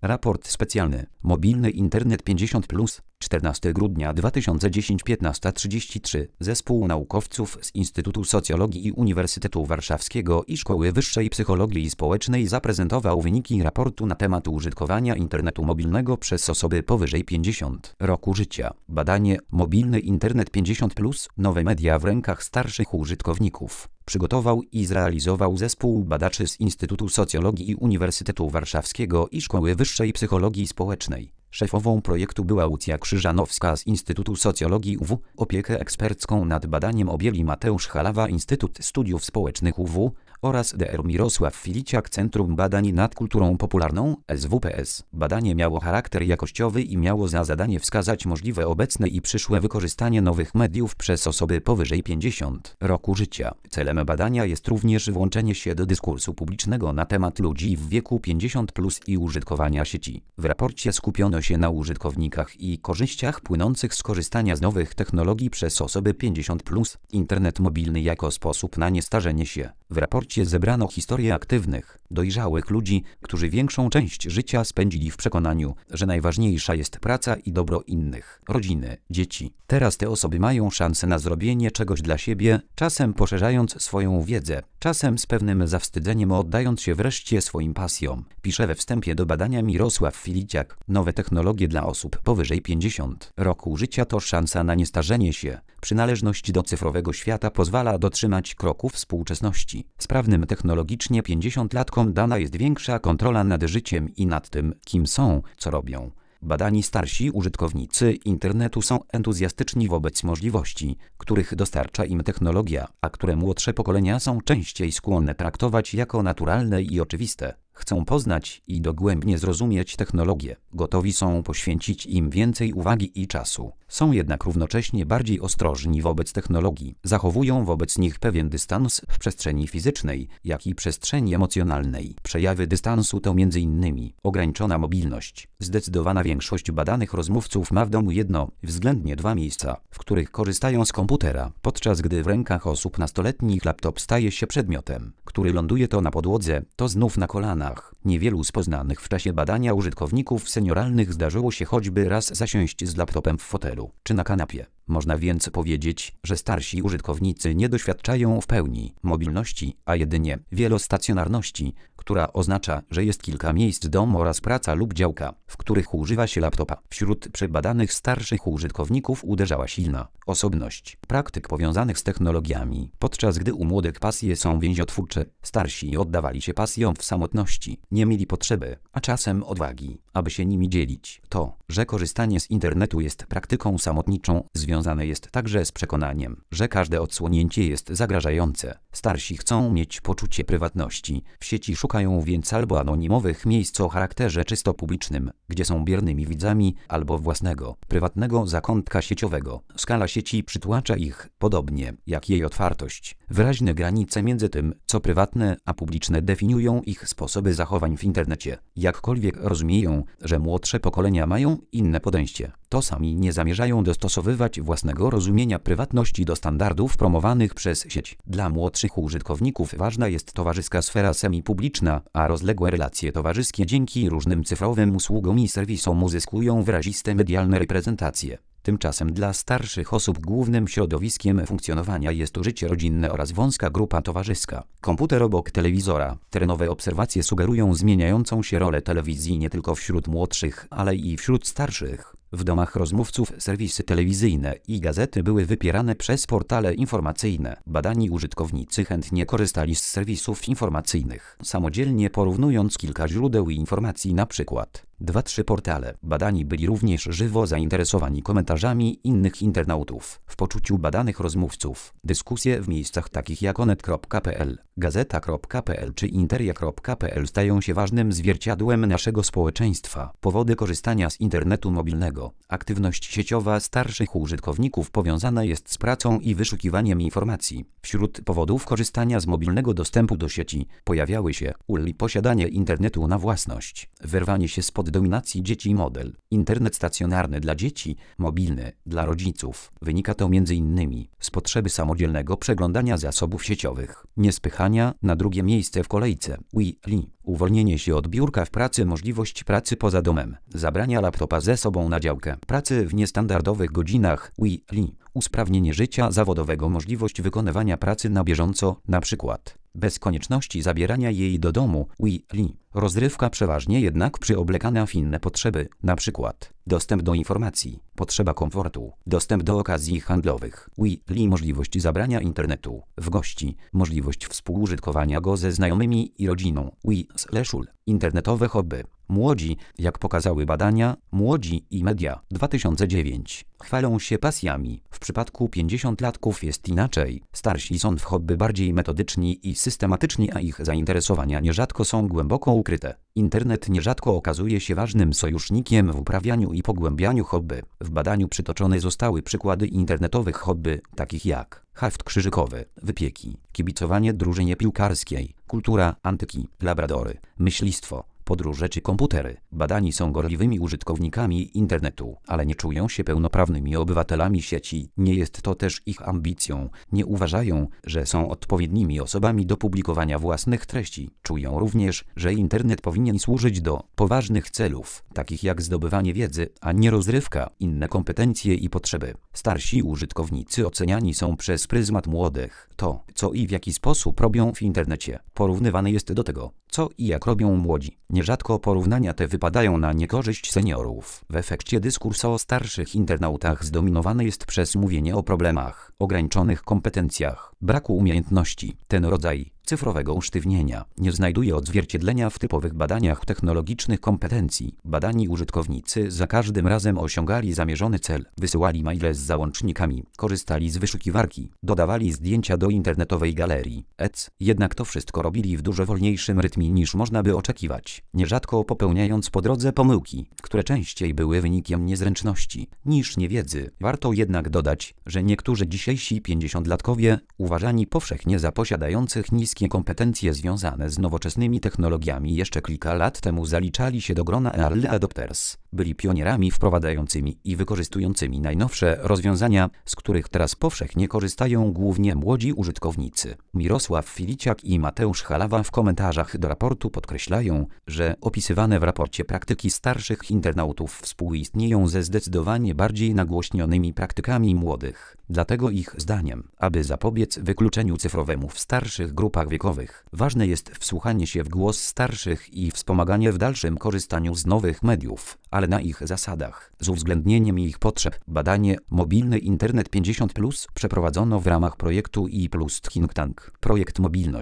Raport specjalny. Mobilny Internet 50+. 14 grudnia 2010 15:33. Zespół naukowców z Instytutu Socjologii i Uniwersytetu Warszawskiego i Szkoły Wyższej Psychologii Społecznej zaprezentował wyniki raportu na temat użytkowania internetu mobilnego przez osoby powyżej 50 roku życia. Badanie Mobilny Internet 50+. Nowe media w rękach starszych użytkowników przygotował i zrealizował zespół badaczy z Instytutu Socjologii i Uniwersytetu Warszawskiego i Szkoły Wyższej Psychologii Społecznej. Szefową projektu była Łucja Krzyżanowska z Instytutu Socjologii UW. Opiekę ekspercką nad badaniem objęli Mateusz Halawa, Instytut Studiów Społecznych UW oraz dr Mirosław Filiciak, Centrum Badań nad Kulturą Popularną SWPS. Badanie miało charakter jakościowy i miało za zadanie wskazać możliwe obecne i przyszłe wykorzystanie nowych mediów przez osoby powyżej 50 roku życia. Celem badania jest również włączenie się do dyskursu publicznego na temat ludzi w wieku 50+ i użytkowania sieci. W raporcie skupiono się na użytkownikach i korzyściach płynących z korzystania z nowych technologii przez osoby 50+. Internet mobilny jako sposób na niestarzenie się. W raporcie zebrano historie aktywnych, dojrzałych ludzi, którzy większą część życia spędzili w przekonaniu, że najważniejsza jest praca i dobro innych, rodziny, dzieci. Teraz te osoby mają szansę na zrobienie czegoś dla siebie, czasem poszerzając swoją wiedzę, czasem z pewnym zawstydzeniem oddając się wreszcie swoim pasjom. Pisze we wstępie do badania Mirosław Filiciak. Nowe technologie dla osób powyżej 50 roku życia to szansa na niestarzenie się. Przynależność do cyfrowego świata pozwala dotrzymać kroku współczesności. Sprawnym technologicznie 50-latkom dana jest większa kontrola nad życiem i nad tym, kim są, co robią. Badani starsi użytkownicy internetu są entuzjastyczni wobec możliwości, których dostarcza im technologia, a które młodsze pokolenia są częściej skłonne traktować jako naturalne i oczywiste. Chcą poznać i dogłębnie zrozumieć technologię. Gotowi są poświęcić im więcej uwagi i czasu. Są jednak równocześnie bardziej ostrożni wobec technologii. Zachowują wobec nich pewien dystans w przestrzeni fizycznej, jak i przestrzeni emocjonalnej. Przejawy dystansu to m.in. ograniczona mobilność. Zdecydowana większość badanych rozmówców ma w domu jedno, względnie dwa miejsca, w których korzystają z komputera, podczas gdy w rękach osób nastoletnich laptop staje się przedmiotem, który ląduje to na podłodze, to znów na kolanach. Niewielu z poznanych w czasie badania użytkowników senioralnych zdarzyło się choćby raz zasiąść z laptopem w fotelu czy na kanapie. Można więc powiedzieć, że starsi użytkownicy nie doświadczają w pełni mobilności, a jedynie wielostacjonarności, która oznacza, że jest kilka miejsc, dom oraz praca lub działka, w których używa się laptopa. Wśród przebadanych starszych użytkowników uderzała silna osobność praktyk powiązanych z technologiami, podczas gdy u młodych pasje są więziotwórcze. Starsi oddawali się pasjom w samotności, nie mieli potrzeby, a czasem odwagi, aby się nimi dzielić. To, że korzystanie z internetu jest praktyką samotniczą, związane jest także z przekonaniem, że każde odsłonięcie jest zagrażające. Starsi chcą mieć poczucie prywatności. W sieci szukają więc albo anonimowych miejsc o charakterze czysto publicznym, gdzie są biernymi widzami, albo własnego, prywatnego zakątka sieciowego. Skala sieci przytłacza ich, podobnie jak jej otwartość. Wyraźne granice między tym, co prywatne, a publiczne definiują ich sposoby zachowań w internecie. Jakkolwiek rozumieją, że młodsze pokolenia mają inne podejście, to sami nie zamierzają dostosowywać własnego rozumienia prywatności do standardów promowanych przez sieć. Dla młodszych użytkowników ważna jest towarzyska sfera semi-publiczna, a rozległe relacje towarzyskie dzięki różnym cyfrowym usługom i serwisom uzyskują wyraziste medialne reprezentacje. Tymczasem dla starszych osób głównym środowiskiem funkcjonowania jest życie rodzinne oraz wąska grupa towarzyska. Komputer obok telewizora. Terenowe obserwacje sugerują zmieniającą się rolę telewizji nie tylko wśród młodszych, ale i wśród starszych. W domach rozmówców serwisy telewizyjne i gazety były wypierane przez portale informacyjne. Badani użytkownicy chętnie korzystali z serwisów informacyjnych, samodzielnie porównując kilka źródeł informacji, np. 2-3 portale. Badani byli również żywo zainteresowani komentarzami innych internautów. W poczuciu badanych rozmówców dyskusje w miejscach takich jak onet.pl, gazeta.pl czy interia.pl stają się ważnym zwierciadłem naszego społeczeństwa. Powody korzystania z internetu mobilnego. Aktywność sieciowa starszych użytkowników powiązana jest z pracą i wyszukiwaniem informacji. Wśród powodów korzystania z mobilnego dostępu do sieci pojawiały się posiadanie internetu na własność, wyrwanie się spod dominacji dzieci model. Internet stacjonarny dla dzieci, mobilny dla rodziców. Wynika to m.in. z potrzeby samodzielnego przeglądania zasobów sieciowych, niespychania na drugie miejsce w kolejce. Uwolnienie się od biurka w pracy, możliwość pracy poza domem, zabrania laptopa ze sobą na działkę, pracy w niestandardowych godzinach. Usprawnienie życia zawodowego, możliwość wykonywania pracy na bieżąco, np. bez konieczności zabierania jej do domu. Rozrywka przeważnie jednak przyoblekana w inne potrzeby, np. dostęp do informacji, potrzeba komfortu, dostęp do okazji handlowych. Możliwość zabrania internetu w gości, możliwość współużytkowania go ze znajomymi i rodziną. Internetowe hobby. Młodzi, jak pokazały badania, Młodzi i Media 2009, chwalą się pasjami. W przypadku 50-latków jest inaczej. Starsi są w hobby bardziej metodyczni i systematyczni, a ich zainteresowania nierzadko są głęboko ukryte. Internet nierzadko okazuje się ważnym sojusznikiem w uprawianiu i pogłębianiu hobby. W badaniu przytoczone zostały przykłady internetowych hobby, takich jak haft krzyżykowy, wypieki, kibicowanie drużynie piłkarskiej, kultura antyki, labradory, myślistwo, podróże czy komputery. Badani są gorliwymi użytkownikami internetu, ale nie czują się pełnoprawnymi obywatelami sieci. Nie jest to też ich ambicją. Nie uważają, że są odpowiednimi osobami do publikowania własnych treści. Czują również, że internet powinien służyć do poważnych celów, takich jak zdobywanie wiedzy, a nie rozrywka, inne kompetencje i potrzeby. Starsi użytkownicy oceniani są przez pryzmat młodych. To, co i w jaki sposób robią w internecie, porównywane jest do tego, co i jak robią młodzi. Nierzadko porównania te wypadają na niekorzyść seniorów. W efekcie dyskurs o starszych internautach zdominowany jest przez mówienie o problemach, ograniczonych kompetencjach, braku umiejętności. Ten rodzaj cyfrowego usztywnienia nie znajduje odzwierciedlenia w typowych badaniach technologicznych kompetencji. Badani użytkownicy za każdym razem osiągali zamierzony cel, wysyłali maile z załącznikami, korzystali z wyszukiwarki, dodawali zdjęcia do internetowej galerii, etc. Jednak to wszystko robili w dużo wolniejszym rytmie niż można by oczekiwać, nierzadko popełniając po drodze pomyłki, które częściej były wynikiem niezręczności niż niewiedzy. Warto jednak dodać, że niektórzy dzisiejsi 50-latkowie, uważani powszechnie za posiadających niskie kompetencje związane z nowoczesnymi technologiami, jeszcze kilka lat temu zaliczali się do grona early adopters. Byli pionierami wprowadzającymi i wykorzystującymi najnowsze rozwiązania, z których teraz powszechnie korzystają głównie młodzi użytkownicy. Mirosław Filiciak i Mateusz Halawa w komentarzach do raportu podkreślają, że opisywane w raporcie praktyki starszych internautów współistnieją ze zdecydowanie bardziej nagłośnionymi praktykami młodych. Dlatego ich zdaniem, aby zapobiec wykluczeniu cyfrowemu w starszych grupach wiekowych, ważne jest wsłuchanie się w głos starszych i wspomaganie w dalszym korzystaniu z nowych mediów, ale na ich zasadach, z uwzględnieniem ich potrzeb. Badanie Mobilny Internet 50+ przeprowadzono w ramach projektu i+ Think Tank. Projekt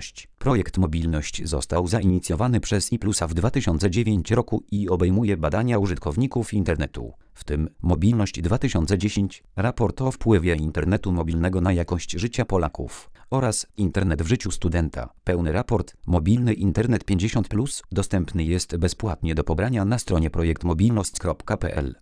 Mobilność został zainicjowany przez IPLUSA w 2009 roku i obejmuje badania użytkowników internetu, w tym Mobilność 2010, raport o wpływie internetu mobilnego na jakość życia Polaków oraz Internet w życiu studenta. Pełny raport Mobilny Internet 50+ dostępny jest bezpłatnie do pobrania na stronie projektmobilność.pl.